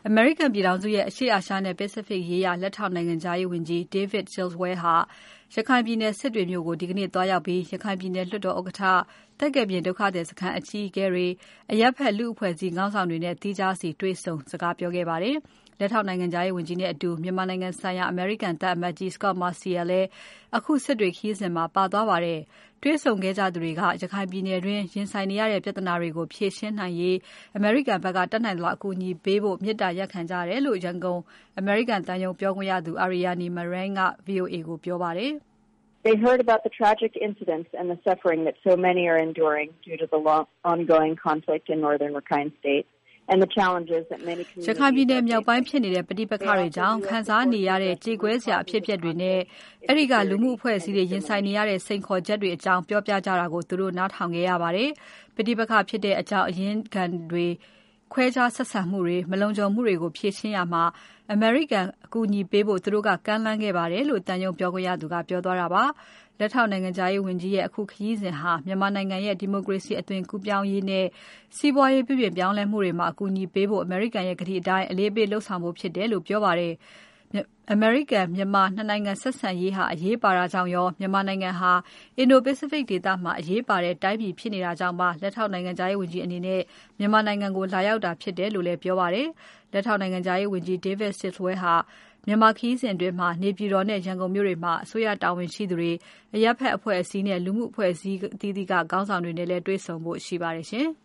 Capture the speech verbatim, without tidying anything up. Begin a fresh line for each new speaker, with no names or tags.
အမေရိကန်ပြည်ထောင်စုရဲ့အရှေ့အာရှနဲ့ Pacific ရေးရာလက်ထောက်နိုင်ငံခြားရေးဝန်ကြီး David Stilwell ဟာရခိုင်ပြည်နယ်စစ်တွေမြို့ကိုဒီကနေ့သွားရောက်ပြီးရခိုင်ပြည်နယ်လွှတ်တော်ဥက္ကဋ္ဌ၊ သက္ကယ်ပြင်ဒုက္ခသည်စခန်းအကြီးအကဲတွေ၊ အရပ်ဖက်လူ့အဖွဲ့အစည်းခေါင်းဆောင်တွေနဲ့သီးခြားစီတွေ့ဆုံစကားပြောခဲ့ပါတယ်။ လက်ထောက်နိုင်ငံခြားရေးဝန်ကြီးနဲ့အတူမြန်မာနိုင်ငံဆိုင်ရာအမေရိကန်သံအမတ်ကြီး Scot Marciel လည်းအခုစစ်တွေခရီးစဉ်မှာပါသွားပါတယ်။ တွေ့ဆုံခဲ့ကြသူတွေကရခိုင်ပြည်နယ်တွင်းရင်ဆိုင်နေရတဲ့ပြဿနာတွေကိုဖြေရှင်းနိုင်ရေးအမေရိကန်ဖက်ကတတ်နိုင်သလောက်အကူအညီပေးဖို့မေတ္တာရပ်ခံကြတယ်လို့ ရန်ကုန်အမေရိကန်သံရုံးပြောခွင့်ရသူ Aryani Manring က VOA ကိုပြောပါတယ်။
They heard about the tragic incidents and the suffering that so many are enduring due to the long, ongoing conflict in northern Rakhine State and the challenges that many communities
ရခိုင်ပြည်နယ်မြောက်ပိုင်းဖြစ်နေတဲ့ပဋိပက္ခတွေကြောင့်ခံစားနေရတဲ့ကြေကွဲစရာအဖြစ်အပျက်တွေနဲ့အဲဒီကလူမှုအဖွဲ့အစည်းတွေရင်ဆိုင်နေရတဲ့စိန်ခေါ်ချက်တွေအကြောင်းပြောပြကြတာကိုသူတို့နားထောင်ခဲ့ရပါတယ်။ပဋိပက္ခဖြစ်တဲ့အကြောင်းအရင်းခံတွေခွဲခြားဆက်ဆံမှုတွေမလုံခြုံမှုတွေကိုဖြေရှင်းရမှာအမေရိကန်အကူအညီပေးဖို့သူတို့ကကမ်းလှမ်းခဲ့ပါတယ်လို့သံရုံးပြောခွင့်ရသူကပြောသွားတာပါ။လက်ထောက်နိုင်ငံခြားရေးဝန်ကြီးရဲ့အခုခရီးစဉ်ဟာမြန်မာနိုင်ငံရဲ့ဒီမိုကရေစီအသွင်ကူးပြောင်းရေးနဲ့စီးပွားရေးပြုပြင်ပြောင်းလဲမှုတွေမှာအကူအညီပေးဖို့အမေရိကန်ရဲ့ကတိအတိုင်းအလေးပေးလုပ်ဆောင်ဖို့ဖြစ်တယ်လို့ပြောပါတယ်။ အမေရိကန်မြန်မာနှစ်နိုင်ငံဆက်ဆံရေးဟာအရေးပါတာကြောင့်ရောမြန်မာနိုင်ငံဟာအင်ဒိုပိစိဖိတ်ဒေသမှာအရေးပါတဲ့တိုင်းပြည်ဖြစ်နေတာကြောင့်ပါလက်ထောက်နိုင်ငံခြားရေးဝန်ကြီးအနေနဲ့မြန်မာနိုင်ငံကိုလာရောက်တာဖြစ်တယ်လို့လည်းပြောပါတယ်။လက်ထောက်နိုင်ငံခြားရေးဝန်ကြီး David Stilwell ဟာမြန်မာခရီးစဉ်အတွင်းနေပြည်တော်နဲ့ရန်ကုန်မြို့တွေမှာအစိုးရတာဝန်ရှိသူတွေအရပ်ဖက်အဖွဲ့အစည်းနဲ့လူမှုအဖွဲ့အစည်းအသီးသီးကခေါင်းဆောင်တွေနဲ့လည်းတွေ့ဆုံဖို့ရှိပါတယ်ရှင်။